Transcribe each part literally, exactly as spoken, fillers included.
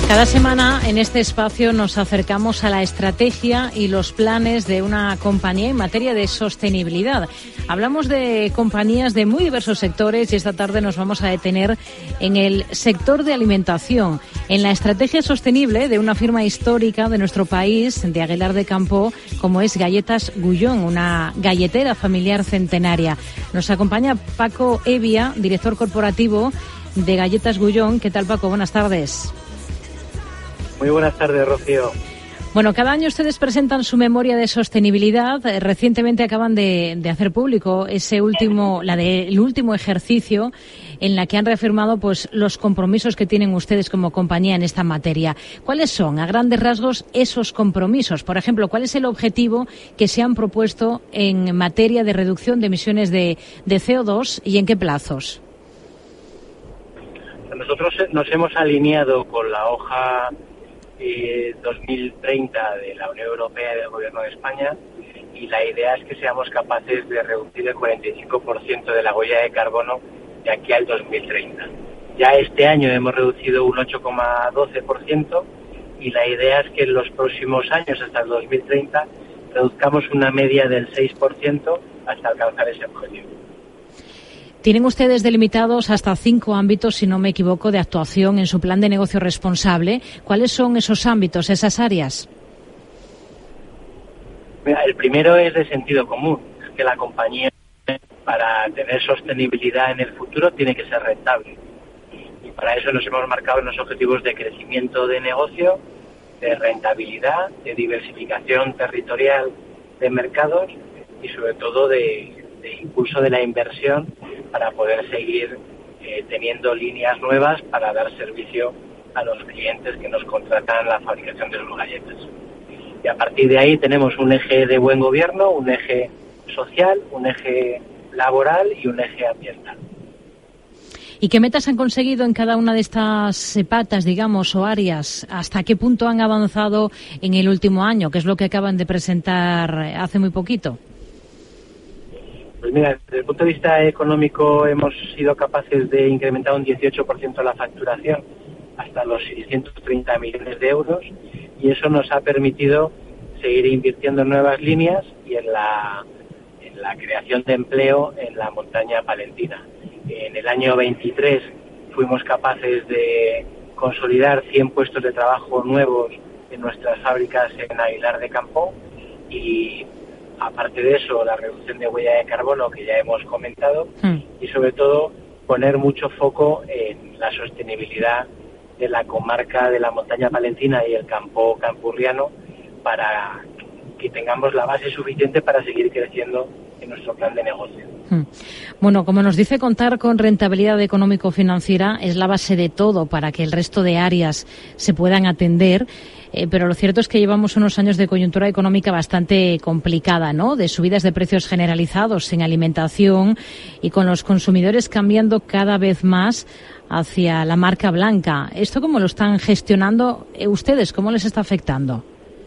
Cada semana en este espacio nos acercamos a la estrategia y los planes de una compañía en materia de sostenibilidad. Hablamos de compañías de muy diversos sectores y esta tarde nos vamos a detener en el sector de alimentación, en la estrategia sostenible de una firma histórica de nuestro país, de Aguilar de Campoo, como es Galletas Gullón, una galletera familiar centenaria. Nos acompaña Paco Evia, director corporativo de Galletas Gullón. ¿Qué tal, Paco? Buenas tardes. Muy buenas tardes, Rocío. Bueno, cada año ustedes presentan su memoria de sostenibilidad. Recientemente acaban de, de hacer público ese último, la del último ejercicio en la que han reafirmado pues los compromisos que tienen ustedes como compañía en esta materia. ¿Cuáles son, a grandes rasgos, esos compromisos? Por ejemplo, ¿cuál es el objetivo que se han propuesto en materia de reducción de emisiones de, de C O dos y en qué plazos? Nosotros nos hemos alineado con la hoja Eh, dos mil treinta de la Unión Europea y del Gobierno de España, y la idea es que seamos capaces de reducir el cuarenta y cinco por ciento de la huella de carbono de aquí al dos mil treinta. Ya este año hemos reducido un ocho coma doce por ciento y la idea es que en los próximos años, hasta el dos mil treinta, reduzcamos una media del seis por ciento hasta alcanzar ese objetivo. Tienen ustedes delimitados hasta cinco ámbitos, si no me equivoco, de actuación en su plan de negocio responsable. ¿Cuáles son esos ámbitos, esas áreas? Mira, el primero es de sentido común, es que la compañía, para tener sostenibilidad en el futuro, tiene que ser rentable. Y para eso nos hemos marcado unos objetivos de crecimiento de negocio, de rentabilidad, de diversificación territorial de mercados y sobre todo de, de impulso de la inversión para poder seguir eh, teniendo líneas nuevas para dar servicio a los clientes que nos contratan la fabricación de sus galletas. Y a partir de ahí tenemos un eje de buen gobierno, un eje social, un eje laboral y un eje ambiental. ¿Y qué metas han conseguido en cada una de estas patas, digamos, o áreas? ¿Hasta qué punto han avanzado en el último año, que es lo que acaban de presentar hace muy poquito? Pues mira, desde el punto de vista económico hemos sido capaces de incrementar un dieciocho por ciento la facturación hasta los seiscientos treinta millones de euros, y eso nos ha permitido seguir invirtiendo en nuevas líneas y en la, en la creación de empleo en la montaña palentina. En el año veintitrés fuimos capaces de consolidar cien puestos de trabajo nuevos en nuestras fábricas en Aguilar de Campoo, y aparte de eso, la reducción de huella de carbono que ya hemos comentado, mm. y sobre todo poner mucho foco en la sostenibilidad de la comarca de la montaña palentina y el campo campurriano para que tengamos la base suficiente para seguir creciendo en nuestro plan de negocio. Mm. Bueno, como nos dice, contar con rentabilidad económico-financiera es la base de todo para que el resto de áreas se puedan atender. Eh, pero lo cierto es que llevamos unos años de coyuntura económica bastante complicada, ¿no? De subidas de precios generalizados en alimentación y con los consumidores cambiando cada vez más hacia la marca blanca. ¿Esto cómo lo están gestionando eh, ustedes? ¿Cómo les está afectando?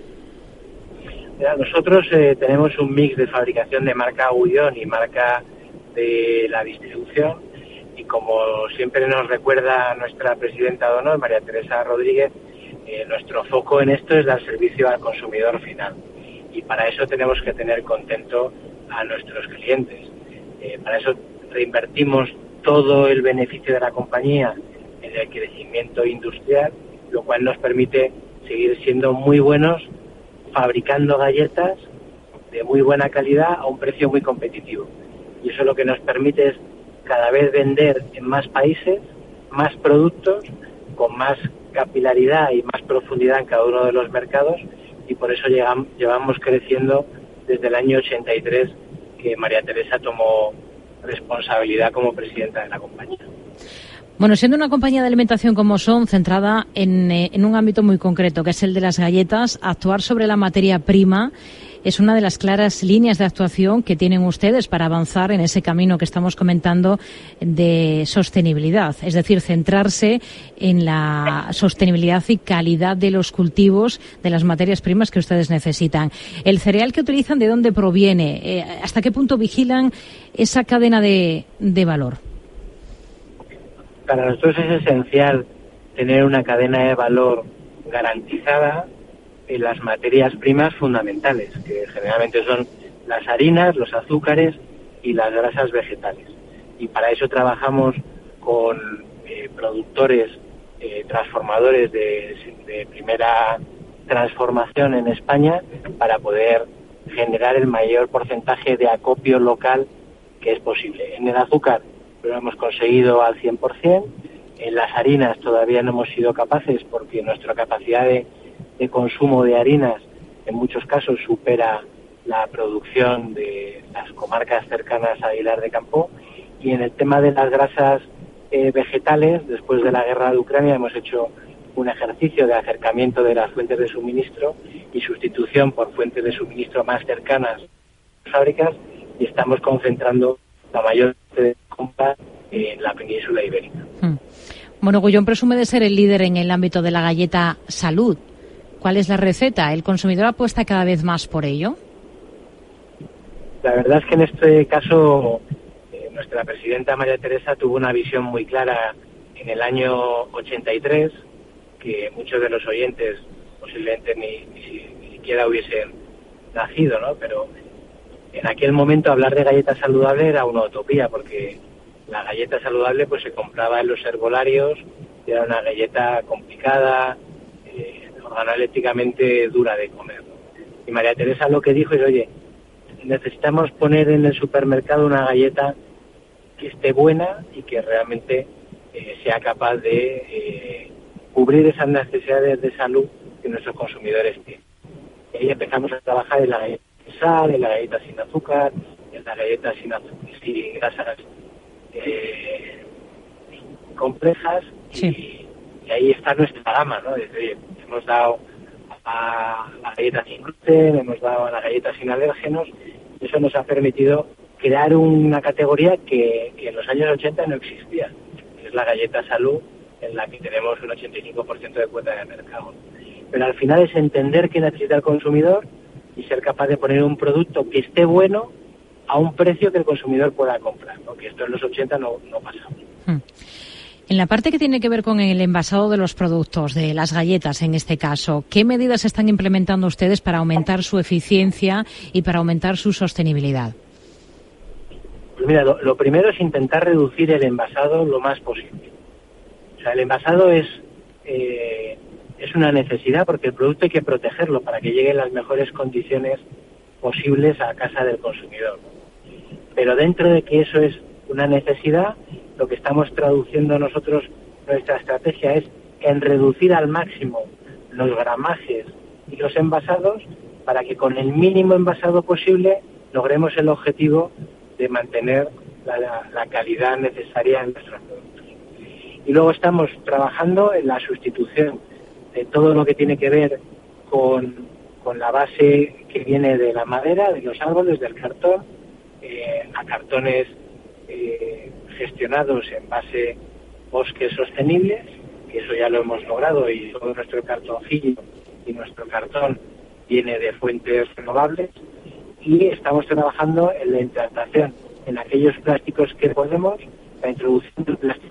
Mira, nosotros eh, tenemos un mix de fabricación de marca Gullón y marca de la distribución, y como siempre nos recuerda nuestra presidenta de honor, María Teresa Rodríguez, Eh, nuestro foco en esto es dar servicio al consumidor final, y para eso tenemos que tener contento a nuestros clientes. Eh, para eso reinvertimos todo el beneficio de la compañía en el crecimiento industrial, lo cual nos permite seguir siendo muy buenos fabricando galletas de muy buena calidad a un precio muy competitivo. Y eso lo que nos permite es cada vez vender en más países, más productos, con más capilaridad y más profundidad en cada uno de los mercados, y por eso llegamos, llevamos creciendo desde el año ochenta y tres, que María Teresa tomó responsabilidad como presidenta de la compañía. Bueno, siendo una compañía de alimentación como son, centrada en, eh, en un ámbito muy concreto, que es el de las galletas, actuar sobre la materia prima es una de las claras líneas de actuación que tienen ustedes para avanzar en ese camino que estamos comentando de sostenibilidad. Es decir, centrarse en la sostenibilidad y calidad de los cultivos, de las materias primas que ustedes necesitan. El cereal que utilizan, ¿de dónde proviene? Eh, ¿Hasta qué punto vigilan esa cadena de, de valor? Para nosotros es esencial tener una cadena de valor garantizada en las materias primas fundamentales, que generalmente son las harinas, los azúcares y las grasas vegetales. Y para eso trabajamos con eh, productores, eh, transformadores de, de primera transformación en España, para poder generar el mayor porcentaje de acopio local que es posible. En el azúcar lo hemos conseguido al cien por ciento, en las harinas todavía no hemos sido capaces porque nuestra capacidad de, de consumo de harinas en muchos casos supera la producción de las comarcas cercanas a Aguilar de Campo. Y en el tema de las grasas eh, vegetales, después de la guerra de Ucrania hemos hecho un ejercicio de acercamiento de las fuentes de suministro y sustitución por fuentes de suministro más cercanas a las fábricas, y estamos concentrando la mayor parte de compras en la península ibérica. Hmm. Bueno, Gullón presume de ser el líder en el ámbito de la galleta salud. ¿Cuál es la receta? ¿El consumidor apuesta cada vez más por ello? La verdad es que en este caso eh, nuestra presidenta María Teresa tuvo una visión muy clara en el año ochenta y tres, que muchos de los oyentes posiblemente ni, ni, ni siquiera hubiesen nacido, ¿no? Pero en aquel momento hablar de galleta saludable era una utopía, porque la galleta saludable pues se compraba en los herbolarios, era una galleta complicada, eh, organolépticamente dura de comer, ¿no? Y María Teresa lo que dijo es, oye, necesitamos poner en el supermercado una galleta que esté buena y que realmente eh, sea capaz de eh, cubrir esas necesidades de salud que nuestros consumidores tienen. Y ahí empezamos a trabajar en la galleta sin sal, en la galleta sin azúcar, en la galleta sin, azúcar, sin grasas eh, complejas, sí. y, y ahí está nuestra gama, ¿no? Desde, hemos dado a la galleta sin gluten, hemos dado a la galleta sin alérgenos, y eso nos ha permitido crear una categoría que, que en los años ochenta no existía, que es la galleta salud, en la que tenemos un ochenta y cinco por ciento de cuota de mercado. Pero al final es entender qué necesita el consumidor y ser capaz de poner un producto que esté bueno a un precio que el consumidor pueda comprar, ¿no? Que esto en los ochenta no, no pasaba. Hmm. En la parte que tiene que ver con el envasado de los productos, de las galletas en este caso, ¿qué medidas están implementando ustedes para aumentar su eficiencia y para aumentar su sostenibilidad? Pues mira, lo, lo primero es intentar reducir el envasado lo más posible. O sea, el envasado es eh, es una necesidad porque el producto hay que protegerlo para que llegue en las mejores condiciones posibles a casa del consumidor. Pero dentro de que eso es una necesidad, lo que estamos traduciendo nosotros, nuestra estrategia es en reducir al máximo los gramajes y los envasados para que con el mínimo envasado posible logremos el objetivo de mantener la, la, la calidad necesaria en nuestros productos. Y luego estamos trabajando en la sustitución de todo lo que tiene que ver con, con la base que viene de la madera, de los árboles, del cartón, eh, a cartones eh, gestionados en base bosques sostenibles, que eso ya lo hemos logrado, y todo nuestro cartoncillo y nuestro cartón viene de fuentes renovables, y estamos trabajando en la implantación en aquellos plásticos que podemos, la introducción del plástico.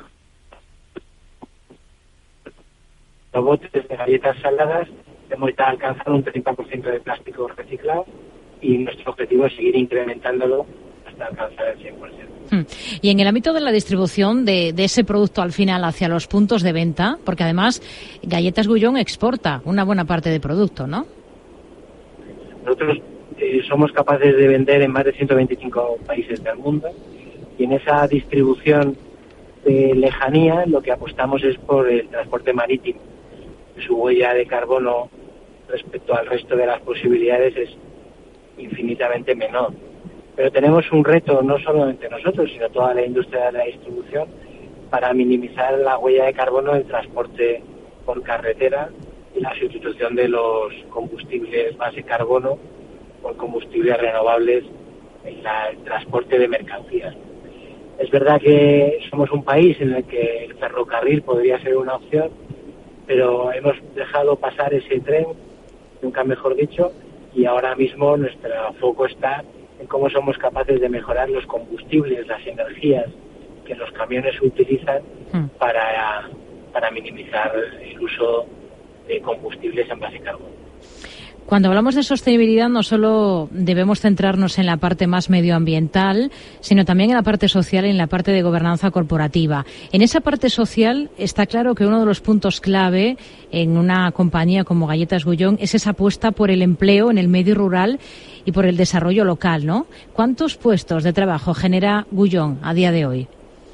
Los botes de galletas saladas hemos ya alcanzado un treinta por ciento de plástico reciclado y nuestro objetivo es seguir incrementándolo hasta alcanzar el cien por ciento. Y en el ámbito de la distribución de, de ese producto al final hacia los puntos de venta, porque además Galletas Gullón exporta una buena parte de producto, ¿no? Nosotros eh, somos capaces de vender en más de ciento veinticinco países del mundo, y en esa distribución de lejanía lo que apostamos es por el transporte marítimo. Su huella de carbono respecto al resto de las posibilidades es infinitamente menor. Pero tenemos un reto no solamente nosotros, sino toda la industria de la distribución, para minimizar la huella de carbono del transporte por carretera y la sustitución de los combustibles base carbono por combustibles renovables en la, el transporte de mercancías. Es verdad que somos un país en el que el ferrocarril podría ser una opción, pero hemos dejado pasar ese tren, nunca mejor dicho, y ahora mismo nuestro foco está en cómo somos capaces de mejorar los combustibles, las energías que los camiones utilizan mm. para, para minimizar el uso de combustibles en base a carbón. Cuando hablamos de sostenibilidad no solo debemos centrarnos en la parte más medioambiental, sino también en la parte social y en la parte de gobernanza corporativa. En esa parte social está claro que uno de los puntos clave en una compañía como Galletas Gullón es esa apuesta por el empleo en el medio rural y por el desarrollo local, ¿no? ¿Cuántos puestos de trabajo genera Gullón a día de hoy?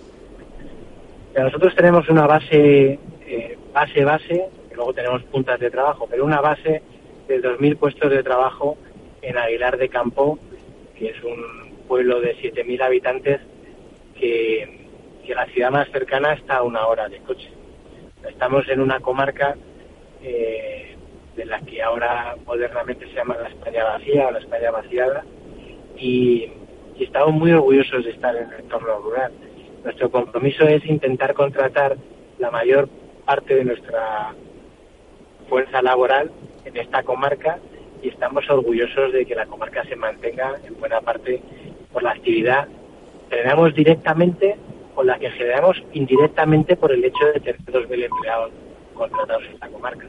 Nosotros tenemos una base, eh, base, base, y luego tenemos puntas de trabajo, pero una base de dos mil puestos de trabajo en Aguilar de Campo, que es un pueblo de siete mil habitantes que, que la ciudad más cercana está a una hora de coche. Estamos en una comarca eh, de la que ahora modernamente se llama la España vacía o la España vaciada, y, y estamos muy orgullosos de estar en el entorno rural. Nuestro compromiso es intentar contratar la mayor parte de nuestra fuerza laboral en esta comarca, y estamos orgullosos de que la comarca se mantenga en buena parte por la actividad que generamos directamente o la que generamos indirectamente por el hecho de tener dos mil empleados contratados en esta comarca.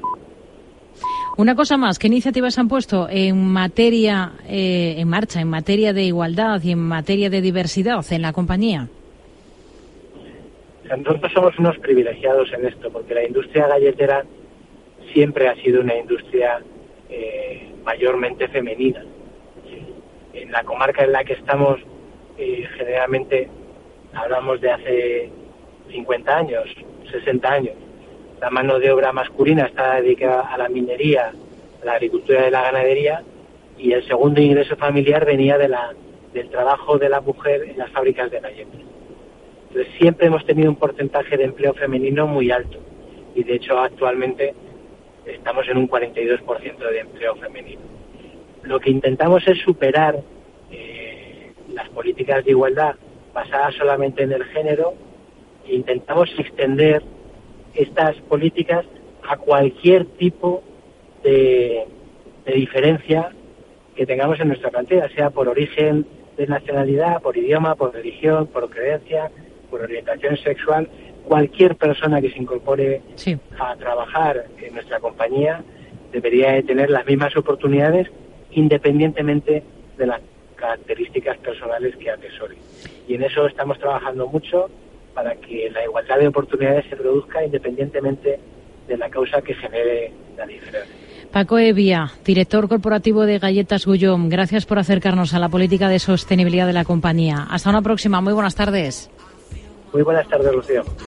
Una cosa más, ¿qué iniciativas han puesto en materia eh, en marcha, en materia de igualdad y en materia de diversidad en la compañía? Nosotros somos unos privilegiados en esto, porque la industria galletera siempre ha sido una industria eh, mayormente femenina. En la comarca en la que estamos, eh, generalmente hablamos de hace cincuenta años, sesenta años. La mano de obra masculina está dedicada a la minería, a la agricultura y la ganadería, y el segundo ingreso familiar venía de la, del trabajo de la mujer en las fábricas de galletas. Entonces siempre hemos tenido un porcentaje de empleo femenino muy alto, y de hecho actualmente estamos en un cuarenta y dos por ciento de empleo femenino. Lo que intentamos es superar eh, las políticas de igualdad basadas solamente en el género, e intentamos extender estas políticas a cualquier tipo de, de diferencia que tengamos en nuestra plantilla, sea por origen de nacionalidad, por idioma, por religión, por creencia, por orientación sexual. Cualquier persona que se incorpore sí. a trabajar en nuestra compañía debería de tener las mismas oportunidades independientemente de las características personales que atesore. Y en eso estamos trabajando mucho para que la igualdad de oportunidades se produzca independientemente de la causa que genere la diferencia. Paco Evia, director corporativo de Galletas Gullón, gracias por acercarnos a la política de sostenibilidad de la compañía. Hasta una próxima. Muy buenas tardes. Muy buenas tardes, Rocío.